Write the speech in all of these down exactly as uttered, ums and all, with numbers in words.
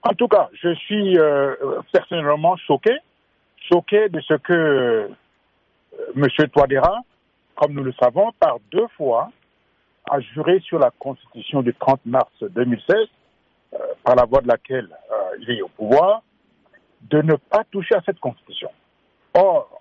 En tout cas, je suis euh, personnellement choqué, choqué de ce que euh, M. Touadéra, comme nous le savons, par deux fois, a juré sur la Constitution du trente mars deux mille seize, euh, par la voie de laquelle euh, il est au pouvoir, de ne pas toucher à cette Constitution. Or,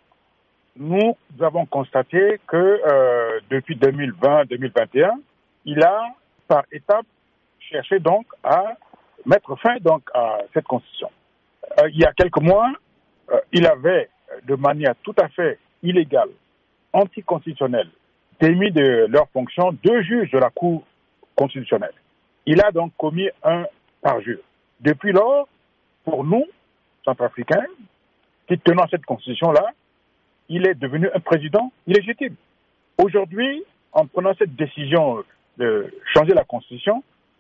nous avons constaté que euh, depuis deux mille vingt deux mille vingt et un, il a, par étapes, cherché donc à mettre fin donc à cette Constitution. Euh, il y a quelques mois, euh, il avait, de manière tout à fait illégale, anticonstitutionnelle, démis de leur fonction deux juges de la Cour constitutionnelle. Il a donc commis un parjure. Depuis lors, pour nous, centrafricains, qui tenons à cette Constitution-là, il est devenu un président illégitime. Aujourd'hui, en prenant cette décision de changer la Constitution,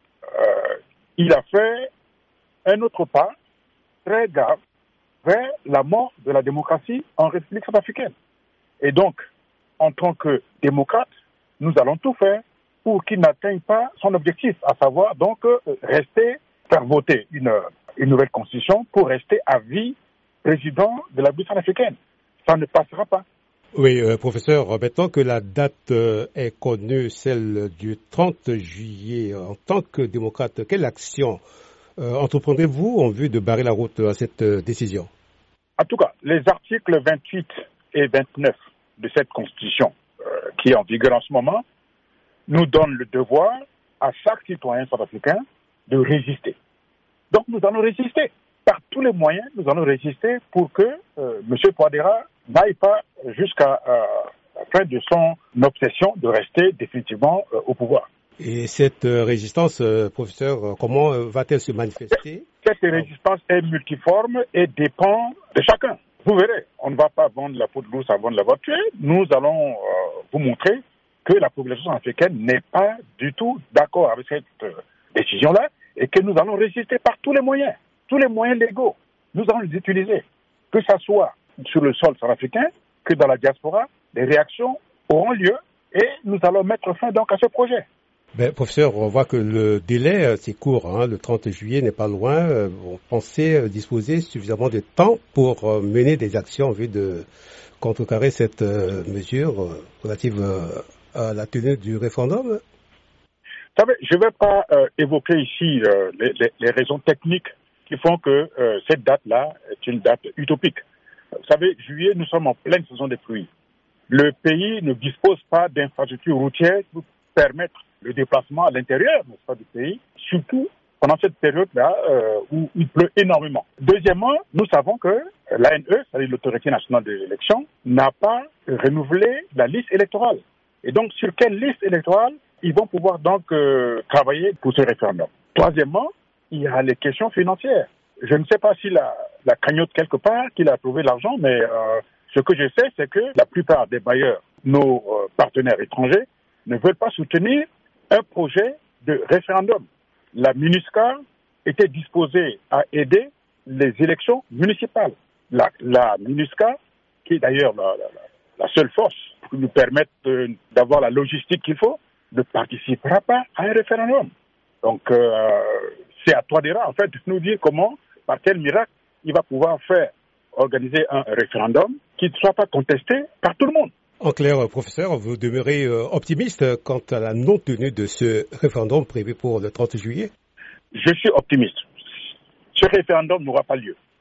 euh, il a fait un autre pas très grave vers la mort de la démocratie en République centrafricaine. Et donc, en tant que démocrate, nous allons tout faire pour qu'il n'atteigne pas son objectif, à savoir donc rester, faire voter une, une nouvelle constitution pour rester à vie président de la République centrafricaine. Ça ne passera pas. Oui, euh, professeur, maintenant que la date euh, est connue, celle du trente juillet, en tant que démocrate, quelle action euh, entreprendrez-vous en vue de barrer la route à cette euh, décision? En tout cas, les articles vingt-huit et vingt-neuf de cette Constitution, euh, qui est en vigueur en ce moment, nous donnent le devoir à chaque citoyen sud-africain de résister. Donc nous allons résister. Par tous les moyens, nous allons résister pour que euh, M. Touadéra n'aille pas jusqu'à euh, la fin de son obsession de rester définitivement euh, au pouvoir. Et cette euh, résistance, euh, professeur, euh, comment euh, va-t-elle se manifester? Cette résistance est multiforme et dépend de chacun. Vous verrez, on ne va pas vendre la peau de l'ours avant de l'avoir tué. Nous allons euh, vous montrer que la population africaine n'est pas du tout d'accord avec cette euh, décision-là et que nous allons résister par tous les moyens, tous les moyens légaux. Nous allons les utiliser, que ce soit sur le sol centrafricain, que dans la diaspora, les réactions auront lieu et nous allons mettre fin donc à ce projet. Ben, professeur, on voit que le délai, euh, c'est court, hein, le trente juillet n'est pas loin. Euh, on pensait euh, disposer suffisamment de temps pour euh, mener des actions en vue de contrecarrer cette euh, mesure euh, relative euh, à la tenue du référendum. Vous savez, je ne vais pas euh, évoquer ici euh, les, les, les raisons techniques qui font que euh, cette date-là est une date utopique. Vous savez, juillet, nous sommes en pleine saison des pluies. Le pays ne dispose pas d'infrastructures routières pour permettre le déplacement à l'intérieur, n'est-ce pas, du pays, surtout pendant cette période-là euh, où il pleut énormément. Deuxièmement, nous savons que l'A N E, c'est-à-dire l'Autorité nationale de l'élection, n'a pas renouvelé la liste électorale. Et donc, sur quelle liste électorale ils vont pouvoir donc euh, travailler pour ce référendum? Troisièmement, il y a les questions financières. Je ne sais pas s'il a la cagnotte quelque part, qu'il a trouvé l'argent, mais euh, ce que je sais, c'est que la plupart des bailleurs, nos euh, partenaires étrangers, ne veulent pas soutenir un projet de référendum. La MINUSCA était disposée à aider les élections municipales. La, la MINUSCA, qui est d'ailleurs la, la, la seule force qui nous permette de, d'avoir la logistique qu'il faut, ne participera pas à un référendum. Donc, euh, c'est à Touadéra, en fait, de nous dire comment, par quel miracle, il va pouvoir faire organiser un référendum qui ne soit pas contesté par tout le monde. En clair, professeur, vous demeurez euh, optimiste quant à la non-tenue de ce référendum prévu pour le trente juillet? Je suis optimiste. Ce référendum n'aura pas lieu.